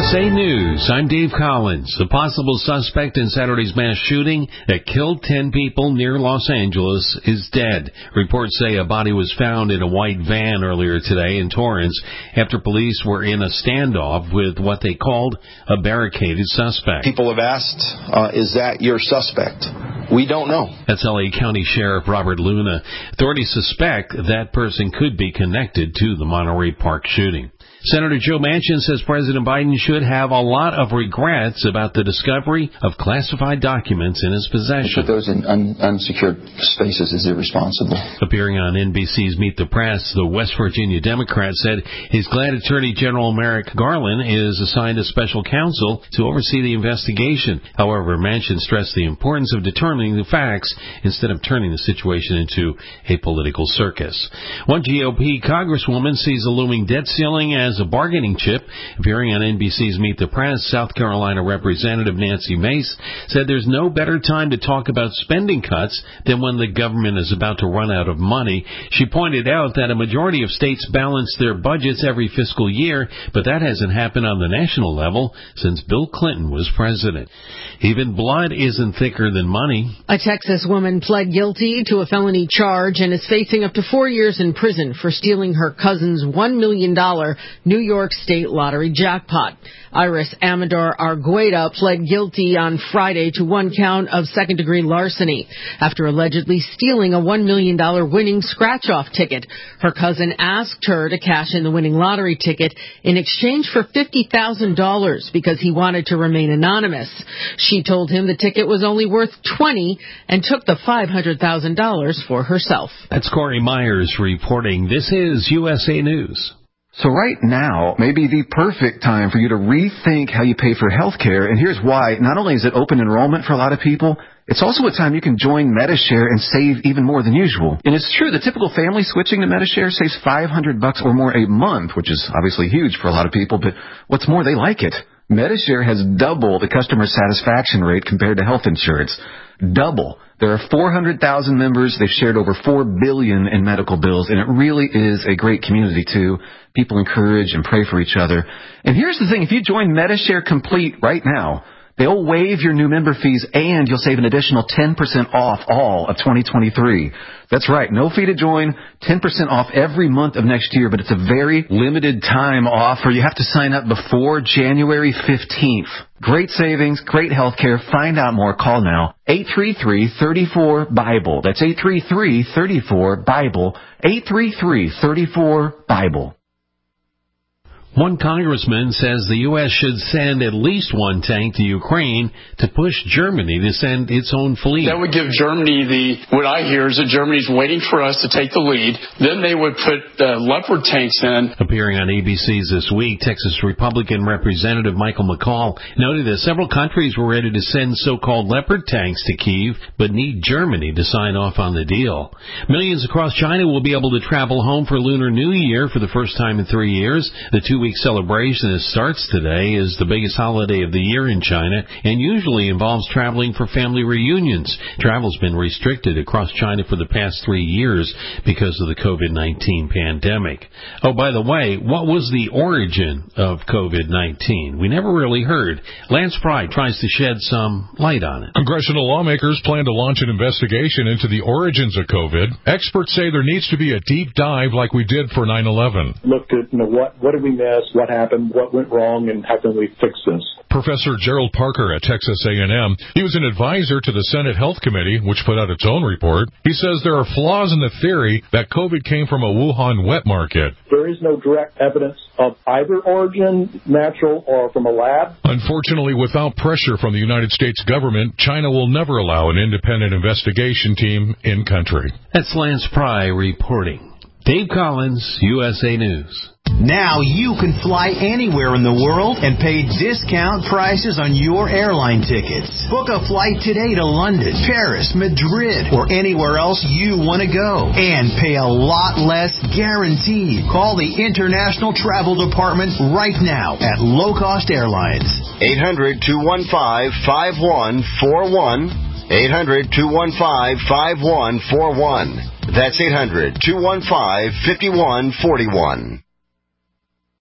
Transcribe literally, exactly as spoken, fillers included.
S A News, I'm Dave Collins. The possible suspect in Saturday's mass shooting that killed ten people near Los Angeles is dead. Reports say a body was found in a white van earlier today in Torrance after police were in a standoff with what they called a barricaded suspect. People have asked, uh, is that your suspect? We don't know. That's L A County Sheriff Robert Luna. Authorities suspect that person could be connected to the Monterey Park shooting. Senator Joe Manchin says President Biden should have a lot of regrets about the discovery of classified documents in his possession. Put those in un- unsecured spaces is irresponsible. Appearing on N B C's Meet the Press, the West Virginia Democrat said he's glad Attorney General Merrick Garland is assigned a special counsel to oversee the investigation. However, Manchin stressed the importance of determining the facts instead of turning the situation into a political circus. One G O P congresswoman sees a looming debt ceiling as as a bargaining chip. Appearing on N B C's Meet the Press, South Carolina Representative Nancy Mace said there's no better time to talk about spending cuts than when the government is about to run out of money. She pointed out that a majority of states balance their budgets every fiscal year, but that hasn't happened on the national level since Bill Clinton was president. Even blood isn't thicker than money. A Texas woman pled guilty to a felony charge and is facing up to four years in prison for stealing her cousin's one million dollars New York State Lottery jackpot. Iris Amador Argueda pled guilty on Friday to one count of second-degree larceny after allegedly stealing a one million dollars winning scratch-off ticket. Her cousin asked her to cash in the winning lottery ticket in exchange for fifty thousand dollars because he wanted to remain anonymous. She told him the ticket was only worth twenty dollars and took the five hundred thousand dollars for herself. That's Corey Myers reporting. This is U S A News. So right now may be the perfect time for you to rethink how you pay for health care, and here's why. Not only is it open enrollment for a lot of people, it's also a time you can join Medi-Share and save even more than usual. And it's true, the typical family switching to Medi-Share saves five hundred bucks or more a month, which is obviously huge for a lot of people, but what's more, they like it. Medi-Share has double the customer satisfaction rate compared to health insurance. Double. There are four hundred thousand members. They've shared over four billion dollars in medical bills, and it really is a great community, too. People encourage and pray for each other. And here's the thing. If you join Medi-Share Complete right now, they'll waive your new member fees, and you'll save an additional ten percent off all of twenty twenty-three. That's right. No fee to join, ten percent off every month of next year, but it's a very limited time offer. You have to sign up before January fifteenth. Great savings, great health care. Find out more. Call now. eight three three, three four, BIBLE. That's eight three three, three four, BIBLE. eight three three, three four, BIBLE. One congressman says the U S should send at least one tank to Ukraine to push Germany to send its own fleet. That would give Germany the, what I hear is that Germany's waiting for us to take the lead. Then they would put uh, Leopard tanks in. Appearing on A B C's This Week, Texas Republican Representative Michael McCall noted that several countries were ready to send so-called Leopard tanks to Kyiv, but need Germany to sign off on the deal. Millions across China will be able to travel home for Lunar New Year for the first time in three years. The two-week celebration that starts today is the biggest holiday of the year in China and usually involves traveling for family reunions. Travel's been restricted across China for the past three years because of the covid nineteen pandemic. Oh, by the way, what was the origin of covid nineteen? We never really heard. Lance Fry tries to shed some light on it. Congressional lawmakers plan to launch an investigation into the origins of COVID. Experts say there needs to be a deep dive like we did for nine eleven. Looked at, you know, what, what did we miss? What happened, what went wrong, and how can we fix this? Professor Gerald Parker at Texas A and M. He was an advisor to the Senate Health Committee, which put out its own report. He says there are flaws in the theory that COVID came from a Wuhan wet market. There is no direct evidence of either origin, natural or from a lab. Unfortunately, without pressure from the United States government, China will never allow an independent investigation team in country. That's Lance Pry reporting. Dave Collins, U S A News. Now you can fly anywhere in the world and pay discount prices on your airline tickets. Book a flight today to London, Paris, Madrid, or anywhere else you want to go. And pay a lot less guaranteed. Call the International Travel Department right now at Low Cost Airlines. eight hundred, two one five, five one four one. eight hundred, two one five, five one four one. That's eight hundred, two one five, five one four one.